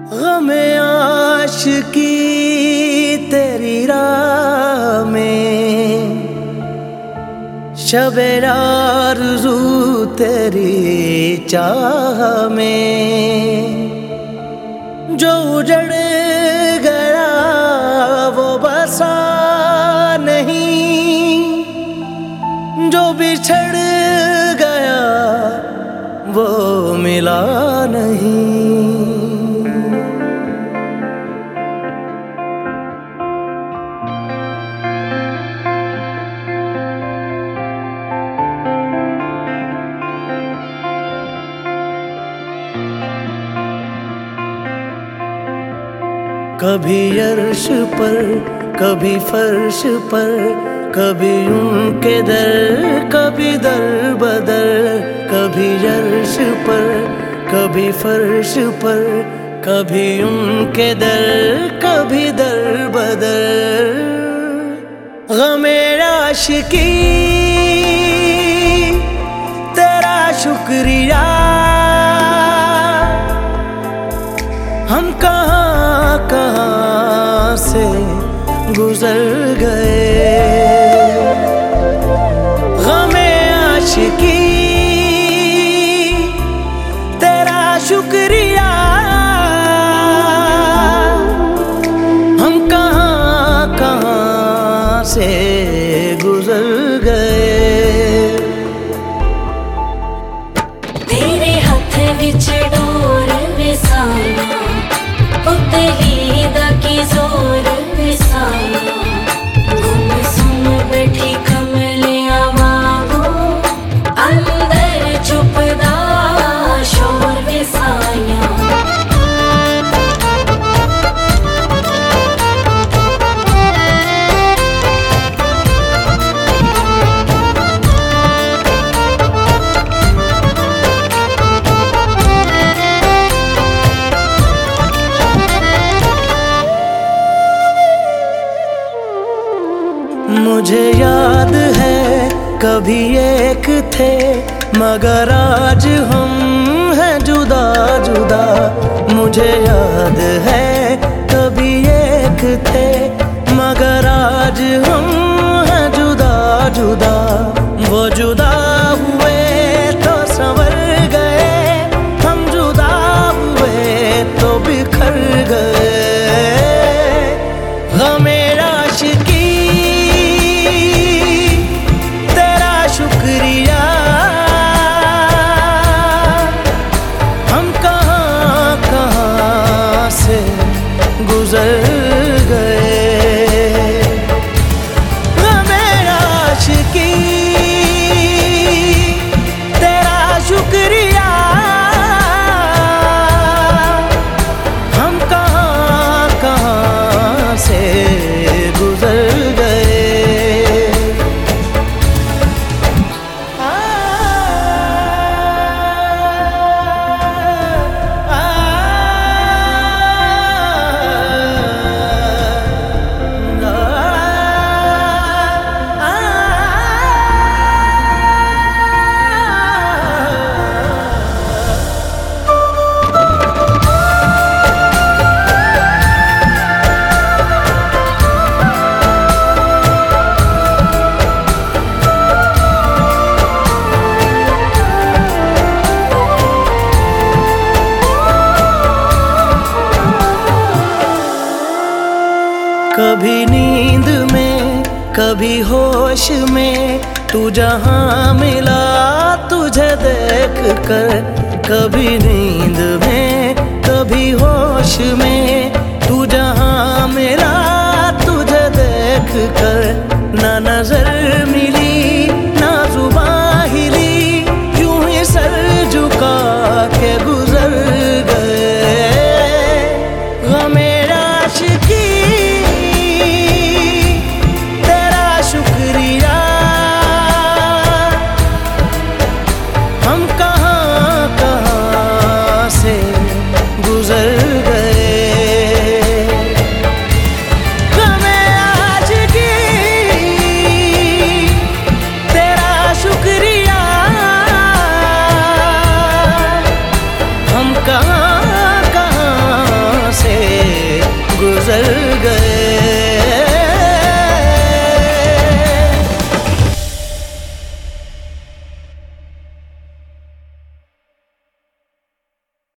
गमे आशिकी तेरी राह में, शबे आरज़ू तेरी चाह में। जो उजड़ गया वो बसा नहीं, जो बिछड़ गया वो मिला नहीं। कभी अर्श पर कभी फर्श पर, कभी उनके दर कभी दर बदर। कभी अर्श पर कभी फर्श पर, कभी उनके दर कभी दर बदर। गमे आशिकी तेरा शुक्रिया, हम कहाँ कहाँ से गुजर गए। गमे आशिकी तेरा शुक्रिया, हम कहाँ कहाँ से गुजर गए। तेरे हाथ विच डोर विसाना, उतली दा की जोर विसाना। गुम सुम बैठी कमलिया वांगू, अंदर चुपदा शोर विसाया। मुझे याद है कभी एक थे, मगर आज हम हैं जुदा जुदा। मुझे याद है कभी एक थे, मगर आज हम हैं जुदा जुदा। वो जुदा हुए तो संवर गए, हम जुदा हुए तो बिखर गए। गमे आशिकी शुक्रिया, हम कहाँ कहाँ से गुजर गए। गमे आशिकी तेरा शुक्रिया, हम कहाँ कहाँ से गुजर गए। कभी नींद में कभी होश में, तू जहाँ मिला तुझे देख कर। कभी नींद में कभी होश में, तू जहाँ मिला तुझे देख कर। ना नजर